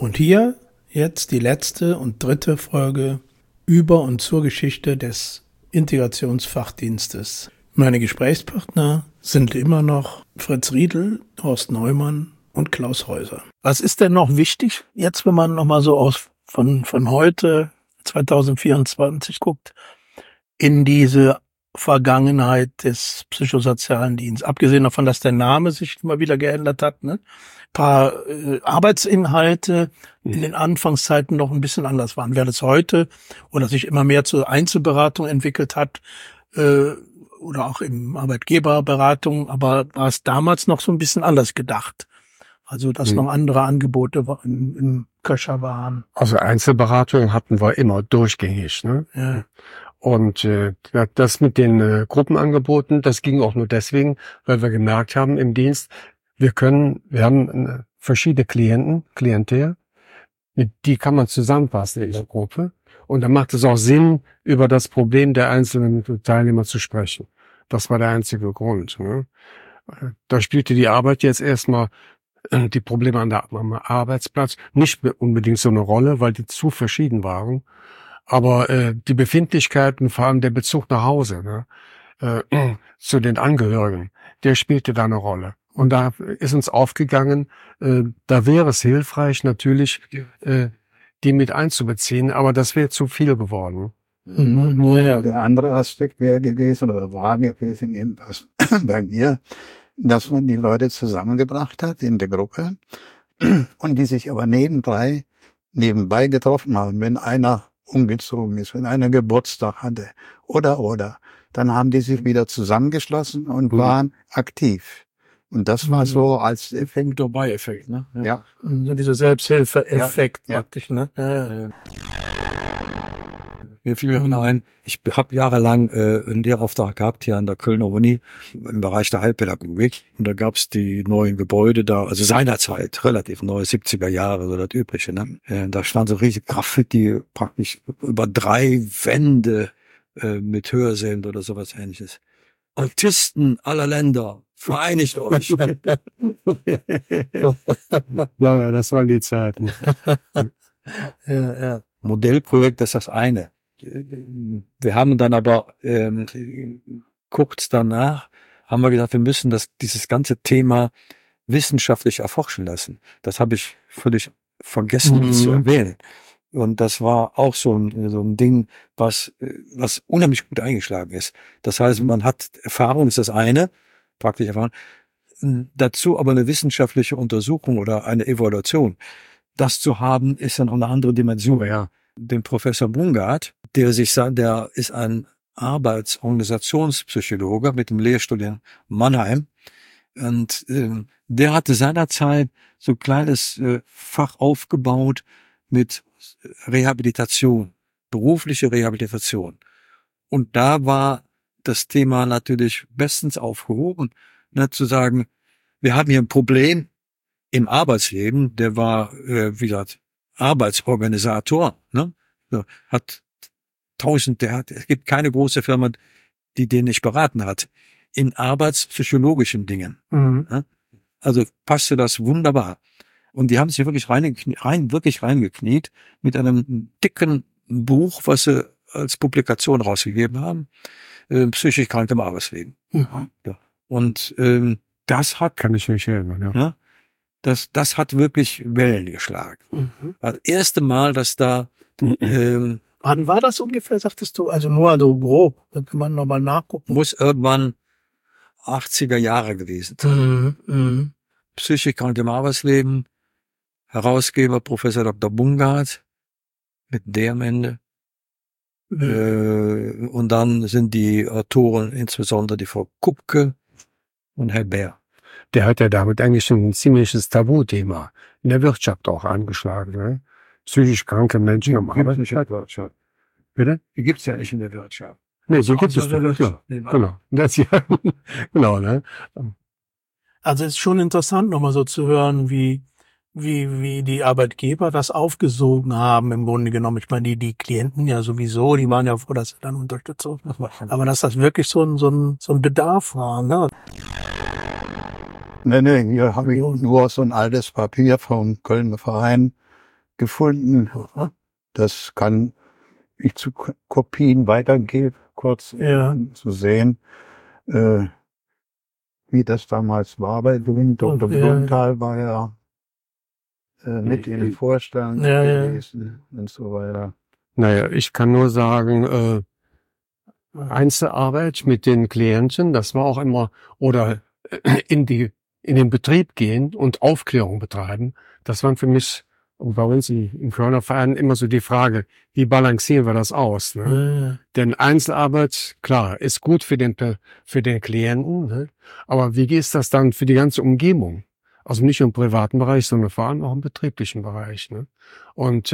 Und hier jetzt die letzte und dritte Folge über und zur Geschichte des Integrationsfachdienstes. Meine Gesprächspartner sind immer noch Fritz Riedel, Horst Neumann und Klaus Häuser. Was ist denn noch wichtig, jetzt wenn man nochmal so von heute 2024 guckt, in diese Vergangenheit des psychosozialen Dienstes? Abgesehen davon, dass der Name sich immer wieder geändert hat, ne? Ein paar Arbeitsinhalte in den Anfangszeiten noch ein bisschen anders waren. Wäre das heute oder sich immer mehr zur Einzelberatung entwickelt hat, oder auch im Arbeitgeberberatung, aber war es damals noch so ein bisschen anders gedacht? Also, dass noch andere Angebote im Köcher waren. Also Einzelberatung hatten wir immer durchgängig, ne? Ja. Und das mit den Gruppenangeboten, das ging auch nur deswegen, weil wir gemerkt haben im Dienst, wir haben verschiedene Klientel, die kann man zusammenfassen in der Gruppe. Und dann macht es auch Sinn, über das Problem der einzelnen Teilnehmer zu sprechen. Das war der einzige Grund. Ne? Da spielte die Arbeit jetzt erstmal die Probleme am Arbeitsplatz nicht unbedingt so eine Rolle, weil die zu verschieden waren. Aber die Befindlichkeiten, vor allem der Bezug nach Hause, ne, zu den Angehörigen, der spielte da eine Rolle. Und da ist uns aufgegangen, da wäre es hilfreich, natürlich die mit einzubeziehen, aber das wäre zu viel geworden. Ja, der andere Aspekt wäre gewesen oder war gewesen eben bei mir, dass man die Leute zusammengebracht hat in der Gruppe und die sich aber nebenbei getroffen haben, wenn einer umgezogen ist, wenn einer Geburtstag hatte oder, dann haben die sich wieder zusammengeschlossen und waren aktiv. Und das war so als Effekt. Dabei-Effekt, ne? Ja. So dieser Selbsthilfe-Effekt praktisch, ne? Ja. Mir fiel mir ein, ich habe jahrelang einen Lehrauftrag gehabt hier an der Kölner Uni im Bereich der Heilpädagogik. Und da gab's die neuen Gebäude da, also seinerzeit, relativ neu, 70er Jahre, so das Übliche. Ne? Da stand so riesig Graffiti praktisch über 3 Wände mit Hörsälen oder sowas Ähnliches. Autisten aller Länder, vereinigt euch. Ja, das waren die Zeiten. Ja. Modellprojekt, das ist das eine. Wir haben dann aber kurz danach haben wir gesagt, wir müssen dieses ganze Thema wissenschaftlich erforschen lassen. Das habe ich völlig vergessen zu erwähnen. Und das war auch so ein Ding, was unheimlich gut eingeschlagen ist. Das heißt, man hat Erfahrung, ist das eine, praktische Erfahrung, dazu aber eine wissenschaftliche Untersuchung oder eine Evaluation. Das zu haben, ist dann auch eine andere Dimension. Ja. Den Professor Bungard, der ist ein Arbeitsorganisationspsychologe mit dem Lehrstuhl in Mannheim. Und der hatte seinerzeit so ein kleines Fach aufgebaut mit Rehabilitation, berufliche Rehabilitation. Und da war das Thema natürlich bestens aufgehoben, ne, zu sagen, wir haben hier ein Problem im Arbeitsleben, der war, wie gesagt, Arbeitsorganisator, ne? Es gibt keine große Firma, die den nicht beraten hat. In arbeitspsychologischen Dingen. Ne? Also passte das wunderbar. Und die haben sich wirklich reingekniet mit einem dicken Buch, was sie als Publikation rausgegeben haben. Psychisch krank im Arbeitsleben. Ja. Und das hat, kann ich mich erinnern, ja. Ja, das hat wirklich Wellen geschlagen. Das erste Mal, dass da Wann war das ungefähr, sagtest du? Also nur so grob, da kann man nochmal nachgucken. muss irgendwann 80er Jahre gewesen sein. Psychisch krank im Arbeitsleben, Herausgeber Professor Dr. Bungard mit D am Ende. Und dann sind die Autoren, insbesondere die Frau Kupke und Herr Bär. Der hat ja damit eigentlich ein ziemliches Tabuthema in der Wirtschaft auch angeschlagen. Ne? Psychisch kranke Menschen am Arbeitsmarkt. Bitte? Die gibt's ja nicht in der Wirtschaft. Nee, so gibt es doch. Ja. Genau. Das, ja. Genau, ne? Also es ist schon interessant, nochmal so zu hören, wie die Arbeitgeber das aufgesogen haben, im Grunde genommen. Ich meine, die Klienten ja sowieso, die waren ja froh, dass sie dann Unterstützung, aber dass das wirklich so ein Bedarf war, ne? Nee, hier habe ich nur so ein altes Papier vom Kölner Verein gefunden. Das kann ich zu Kopien weitergeben, kurz um zu sehen, wie das damals war bei Grün. Dr. Blumenthal war ja mit in den Vorstand gewesen und so weiter. Naja, ich kann nur sagen, Einzelarbeit mit den Klienten, das war auch immer, oder in den Betrieb gehen und Aufklärung betreiben, das waren für mich und bei uns im Kölner Verein immer so die Frage, wie balancieren wir das aus? Ne? Denn Einzelarbeit, klar, ist gut für den Klienten, ne? Aber wie ist das dann für die ganze Umgebung? Also nicht nur im privaten Bereich, sondern vor allem auch im betrieblichen Bereich. Ne? Und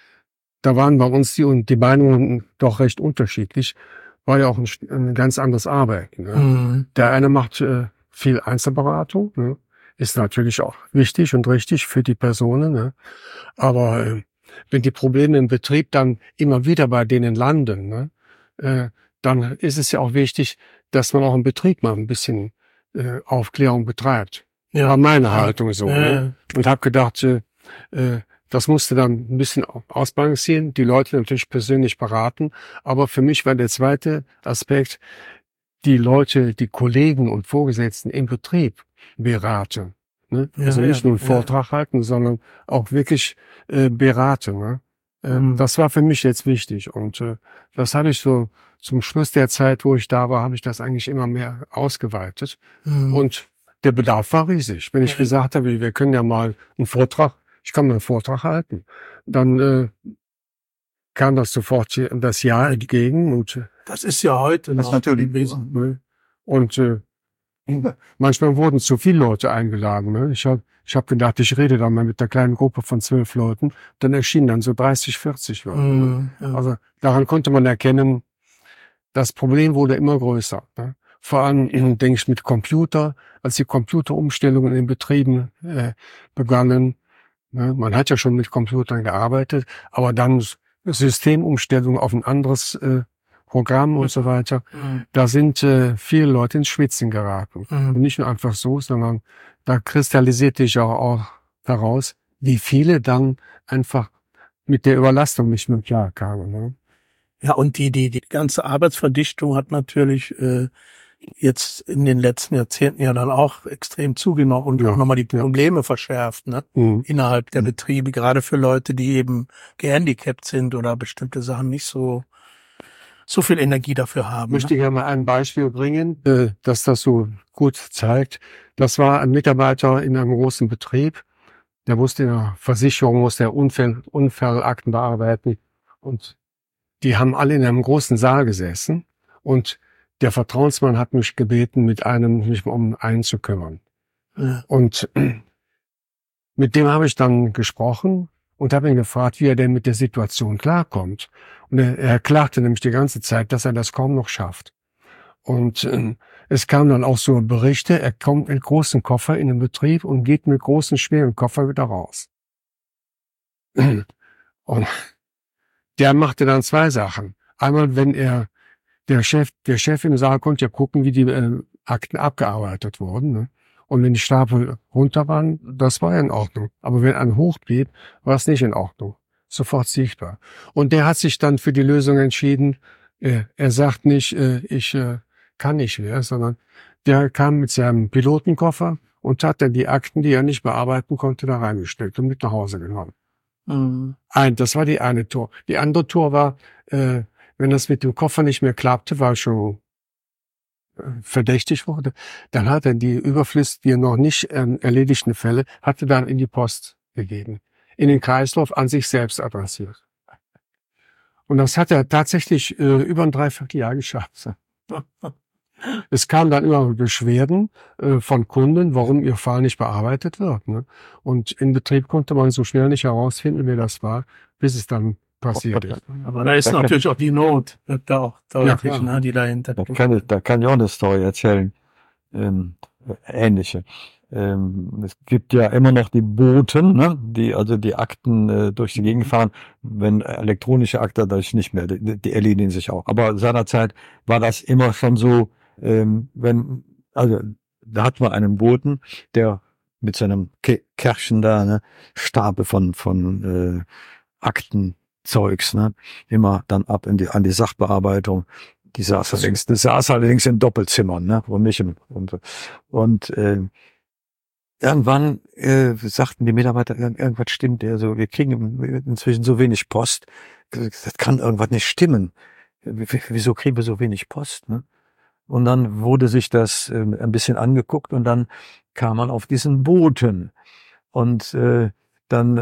da waren bei uns die Meinungen doch recht unterschiedlich, weil ja auch ein ganz anderes Arbeiten. Ne? Der eine macht viel Einzelberatung, ne? Ist natürlich auch wichtig und richtig für die Personen. Ne? Aber wenn die Probleme im Betrieb dann immer wieder bei denen landen, ne? Dann ist es ja auch wichtig, dass man auch im Betrieb mal ein bisschen Aufklärung betreibt. Ja, war meine Haltung so. Ne? Und habe gedacht, das musste dann ein bisschen ausbalancieren, die Leute natürlich persönlich beraten. Aber für mich war der zweite Aspekt, die Leute, die Kollegen und Vorgesetzten im Betrieb beraten. Ne? Also nicht nur einen Vortrag halten, sondern auch wirklich beraten. Ne? Das war für mich jetzt wichtig. Und das habe ich so zum Schluss der Zeit, wo ich da war, habe ich das eigentlich immer mehr ausgeweitet. Und der Bedarf war riesig. Wenn ich gesagt habe, wir können ja mal ich kann mal einen Vortrag halten, dann kam das sofort das Ja entgegen. Und das ist ja heute das noch natürlich gewesen. Und manchmal wurden zu viele Leute eingeladen. Ne? Ich hab gedacht, ich rede da mal mit einer kleinen Gruppe von 12 Leuten. Dann erschienen dann so 30, 40 Leute. Also daran konnte man erkennen, das Problem wurde immer größer. Ne? Vor allem, denke ich, mit Computer, als die Computerumstellungen in Betrieben begannen. Ne? Man hat ja schon mit Computern gearbeitet, aber dann Systemumstellung auf ein anderes Programm und so weiter. Da sind viele Leute ins Schwitzen geraten. Und nicht nur einfach so, sondern da kristallisierte ich auch heraus, wie viele dann einfach mit der Überlastung nicht mehr klarkamen. Ne? Ja, und die ganze Arbeitsverdichtung hat natürlich jetzt in den letzten Jahrzehnten ja dann auch extrem zugenommen und auch nochmal die Probleme verschärft, ne? Innerhalb der Betriebe, gerade für Leute, die eben gehandicapt sind oder bestimmte Sachen nicht so viel Energie dafür haben. Möchte ich ja mal ein Beispiel bringen, dass das so gut zeigt. Das war ein Mitarbeiter in einem großen Betrieb, der musste in der Versicherung, musste Unfallakten bearbeiten und die haben alle in einem großen Saal gesessen und der Vertrauensmann hat mich gebeten, mich um einen zu kümmern. Ja. Und mit dem habe ich dann gesprochen und habe ihn gefragt, wie er denn mit der Situation klarkommt. Und er klagte nämlich die ganze Zeit, dass er das kaum noch schafft. Und es kamen dann auch so Berichte, er kommt mit großen Koffer in den Betrieb und geht mit großen, schweren Koffer wieder raus. Und der machte dann zwei Sachen. Einmal, wenn der Chef im Saal konnte ja gucken, wie die Akten abgearbeitet wurden. Ne? Und wenn die Stapel runter waren, das war ja in Ordnung. Aber wenn ein hoch blieb, war es nicht in Ordnung. Sofort sichtbar. Und der hat sich dann für die Lösung entschieden. Er sagt nicht, ich kann nicht mehr, sondern der kam mit seinem Pilotenkoffer und hat dann die Akten, die er nicht bearbeiten konnte, da reingesteckt und mit nach Hause genommen. Das war die eine Tour. Die andere Tour war, wenn das mit dem Koffer nicht mehr klappte, war schon verdächtig wurde, dann hat er die die noch nicht erledigten Fälle, hatte dann in die Post gegeben. In den Kreislauf an sich selbst adressiert. Und das hat er tatsächlich über ein Dreivierteljahr geschafft. Es kamen dann immer Beschwerden von Kunden, warum ihr Fall nicht bearbeitet wird. Ne? Und im Betrieb konnte man so schnell nicht herausfinden, wer das war, bis es dann passiert ist. Aber da ist natürlich auch die Not, da auch deutlich, ja, ne, die dahinter. Da kann ich auch eine Story erzählen, ähnliche. Es gibt ja immer noch die Boten, ne, die Akten durch die Gegend fahren, wenn elektronische Akte dadurch nicht mehr, die erledigen sich auch. Aber seinerzeit war das immer schon so, da hat man einen Boten, der mit seinem Kärchen da, ne, Stapel von Aktenzeugs, ne, immer dann ab an die Sachbearbeitung. Die saß allerdings in Doppelzimmern, ne, und irgendwann sagten die Mitarbeiter, irgendwas stimmt, wir kriegen inzwischen so wenig Post, das kann irgendwas nicht stimmen. Wieso kriegen wir so wenig Post, ne? Und dann wurde sich das ein bisschen angeguckt und dann kam man auf diesen Boten. Und dann,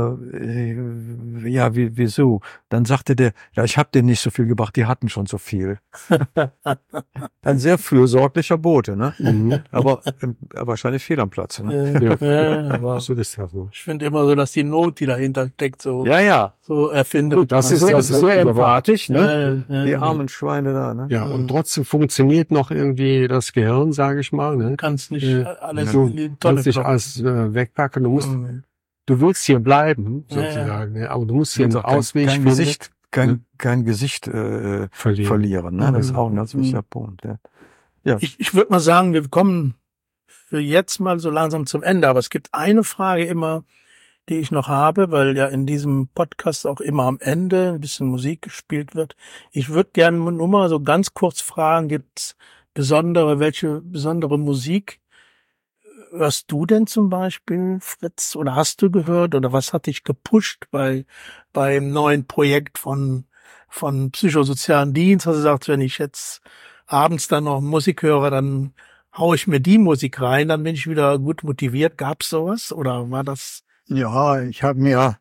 wieso? Dann sagte der, ja, ich habe denen nicht so viel gebracht, die hatten schon so viel. Ein sehr fürsorglicher Bote, ne? Mhm. Aber wahrscheinlich fehl am Platz, ne? Aber So ist das so. ich finde immer so, dass die Not, die dahinter steckt, so so erfindet. Das ist sehr empathisch, ne? Die armen Schweine da, ne? Ja, und trotzdem funktioniert noch irgendwie das Gehirn, sage ich mal, ne? Du kannst nicht alles Du in die Tonne kannst nicht kloppen. alles wegpacken, du willst hier bleiben, sozusagen, ne? Aber du musst hier einen Ausweg kein finden. kein Gesicht verlieren, ne? Das ist auch ein ganz wichtiger Punkt, ja. Ja. Ich würde mal sagen, wir kommen für jetzt mal so langsam zum Ende, aber es gibt eine Frage immer, die ich noch habe, weil ja in diesem Podcast auch immer am Ende ein bisschen Musik gespielt wird. Ich würde gerne nur mal so ganz kurz fragen, gibt's welche besondere Musik hörst du denn zum Beispiel, Fritz, oder hast du gehört, oder was hat dich gepusht beim neuen Projekt von psychosozialen Dienst? Also sagst, wenn ich jetzt abends dann noch Musik höre, dann hau ich mir die Musik rein, dann bin ich wieder gut motiviert. Gab's sowas, oder war das? Ja, ich habe mir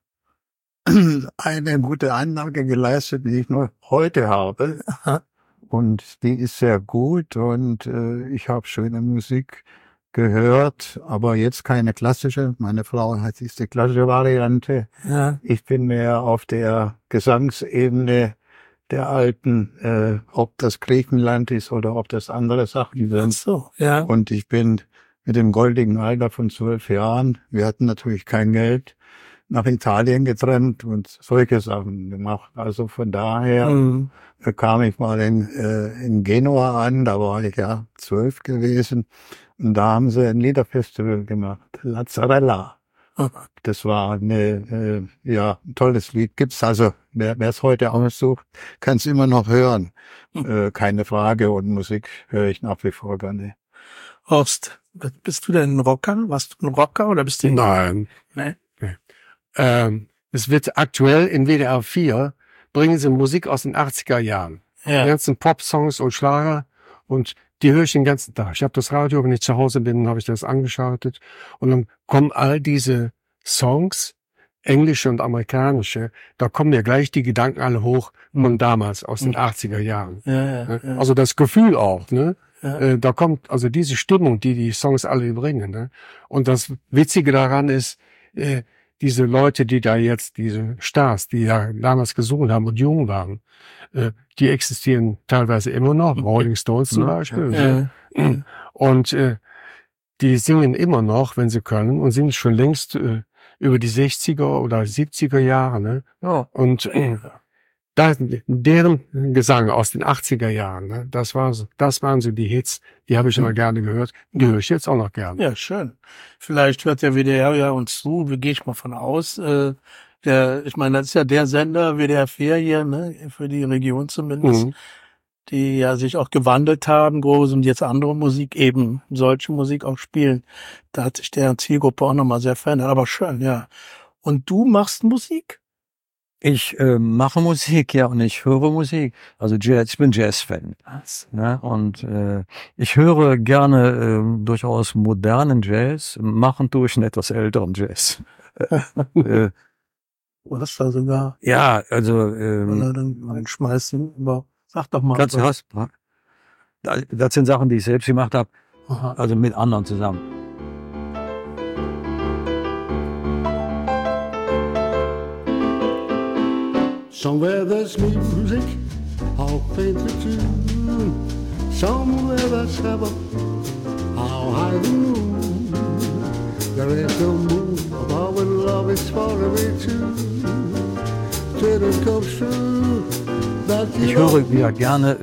eine gute Anlage geleistet, die ich noch heute habe. Aha. Und die ist sehr gut und ich habe schöne Musik gehört, aber jetzt keine klassische. Meine Frau hat sich die klassische Variante. Ja. Ich bin mehr auf der Gesangsebene der alten, ob das Griechenland ist oder ob das andere Sachen Ach sind. so, ja. Und ich bin mit dem goldigen Alter von 12 Jahren, wir hatten natürlich kein Geld, nach Italien getrennt und solche Sachen gemacht. Also von daher kam ich mal in Genua an, da war ich ja 12 gewesen. Und da haben sie ein Liederfestival gemacht, Lazzarella. Das war ein tolles Lied. Gibt's also, wer es heute aussucht, kann es immer noch hören. Keine Frage. Und Musik höre ich nach wie vor gerne. Horst, bist du denn ein Rocker? Warst du ein Rocker oder bist du? Nein. Nee? Es wird aktuell in WDR 4 bringen sie Musik aus den 80er Jahren. Ja. Die ganzen Pop-Songs und Schlager, und die höre ich den ganzen Tag. Ich habe das Radio, wenn ich zu Hause bin, habe ich das angeschaltet, und dann kommen all diese Songs, englische und amerikanische, da kommen ja gleich die Gedanken alle hoch von damals, aus den 80er Jahren. Ja. Also das Gefühl auch, ne? Ja. Da kommt also diese Stimmung, die Songs alle bringen, ne? Und das Witzige daran ist, diese Leute, die da jetzt, diese Stars, die ja damals gesungen haben und jung waren, die existieren teilweise immer noch, Rolling Stones zum Beispiel. Ja. Und die singen immer noch, wenn sie können, und sind schon längst über die 60er oder 70er Jahre. Ne? Ja. Und deren Gesang aus den 80er Jahren, ne? Das waren so die Hits, die habe ich immer gerne gehört, die höre ich jetzt auch noch gerne. Ja, schön. Vielleicht hört der WDR ja uns zu, gehe ich mal von aus. Ich meine, das ist ja der Sender, WDR 4 hier, ne, für die Region zumindest, die ja sich auch gewandelt haben, groß, und jetzt andere Musik, eben solche Musik auch spielen. Da hat sich deren Zielgruppe auch nochmal sehr verändert, aber schön, ja. Und du machst Musik? Ich mache Musik, ja, und ich höre Musik. Also Jazz, ich bin Jazz-Fan. Ne? Und ich höre gerne durchaus modernen Jazz, machen durch einen etwas älteren Jazz. Was da sogar? Ja, also Dann schmeißen, aber sag doch mal. ganz was. Das sind Sachen, die ich selbst gemacht habe, Aha. also mit anderen zusammen. Somewhere there's music, how faint the tune. Somewhere there's heaven, how high the moon. There is no moon above when love is far away too. Till it comes true that you Ich höre ja gerne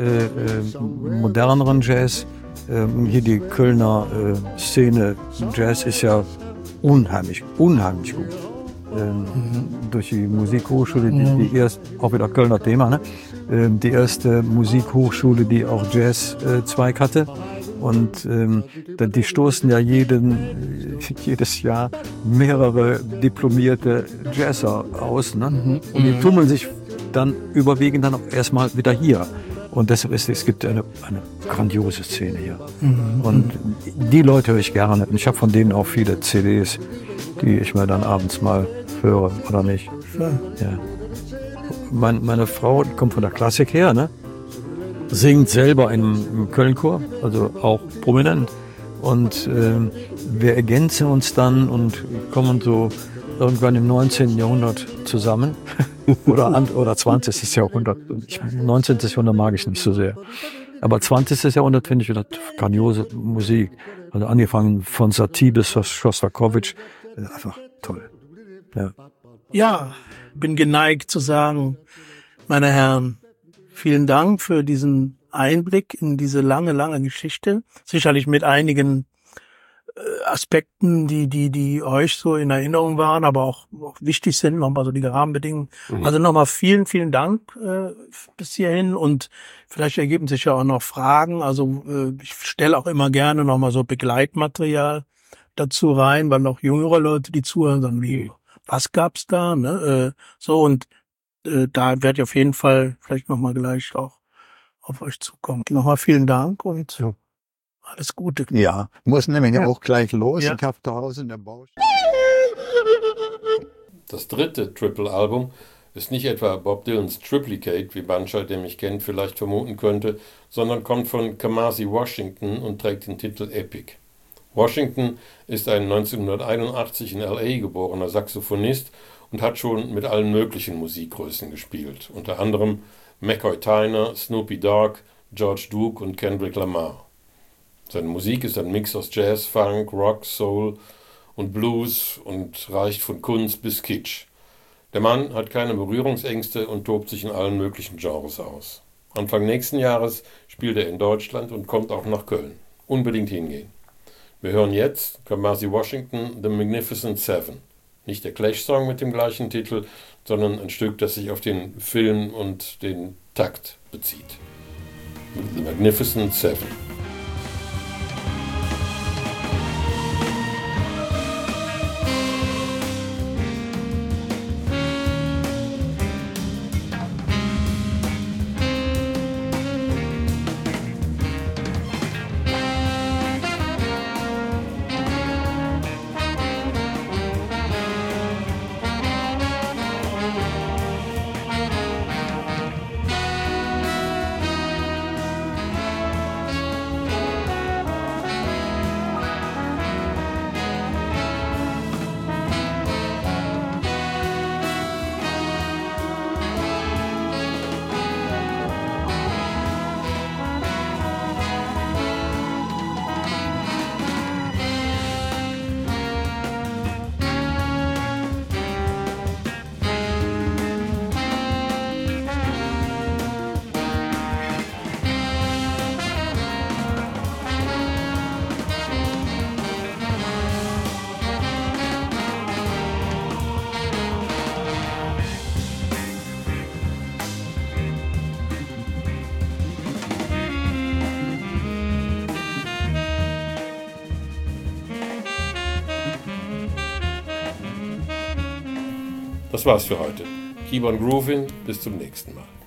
moderneren Jazz. Hier die Kölner Szene Jazz ist ja unheimlich gut. Durch die Musikhochschule, die erst, auch wieder Kölner Thema, ne? Die erste Musikhochschule, die auch Jazz-Zweig hatte. Und die stoßen ja jedes Jahr mehrere diplomierte Jazzer aus. Ne? Und die tummeln sich dann überwiegend dann auch erstmal wieder hier. Und deshalb es gibt eine grandiose Szene hier. Und die Leute höre ich gerne. Und ich habe von denen auch viele CDs, die ich mir dann abends mal höre oder nicht. Ja. Meine Frau kommt von der Klassik her, ne? Singt selber im Köln-Chor, also auch prominent. Und wir ergänzen uns dann und kommen so irgendwann im 19. Jahrhundert zusammen. oder 20. Jahrhundert. 19. Jahrhundert mag ich nicht so sehr. Aber 20. Jahrhundert finde ich wieder grandiose Musik. Also angefangen von Satie bis Schostakowitsch. Einfach toll. Ja, bin geneigt zu sagen, meine Herren, vielen Dank für diesen Einblick in diese lange Geschichte. Sicherlich mit einigen Aspekten, die euch so in Erinnerung waren, aber auch wichtig sind, nochmal so die Rahmenbedingungen. Also nochmal vielen Dank bis hierhin und vielleicht ergeben sich ja auch noch Fragen. Also ich stelle auch immer gerne nochmal so Begleitmaterial dazu rein, weil auch jüngere Leute, die zuhören, sagen, was gab's da? Ne? So und da werde ich auf jeden Fall vielleicht nochmal gleich auch auf euch zukommen. Nochmal vielen Dank und alles Gute. Ja, muss nämlich auch gleich los. Ja. Ich habe zu Hause in der Baustelle. Das dritte Triple-Album ist nicht etwa Bob Dylans Triplicate, wie mancher, der mich kennt, vielleicht vermuten könnte, sondern kommt von Kamasi Washington und trägt den Titel Epic. Washington ist ein 1981 in L.A. geborener Saxophonist und hat schon mit allen möglichen Musikgrößen gespielt, unter anderem McCoy Tyner, Snoopy Dogg, George Duke und Kendrick Lamar. Seine Musik ist ein Mix aus Jazz, Funk, Rock, Soul und Blues und reicht von Kunst bis Kitsch. Der Mann hat keine Berührungsängste und tobt sich in allen möglichen Genres aus. Anfang nächsten Jahres spielt er in Deutschland und kommt auch nach Köln. Unbedingt hingehen. Wir hören jetzt Kamasi Washington, The Magnificent Seven. Nicht der Clash-Song mit dem gleichen Titel, sondern ein Stück, das sich auf den Film und den Takt bezieht. The Magnificent Seven. Das war's für heute. Keep on grooving, bis zum nächsten Mal.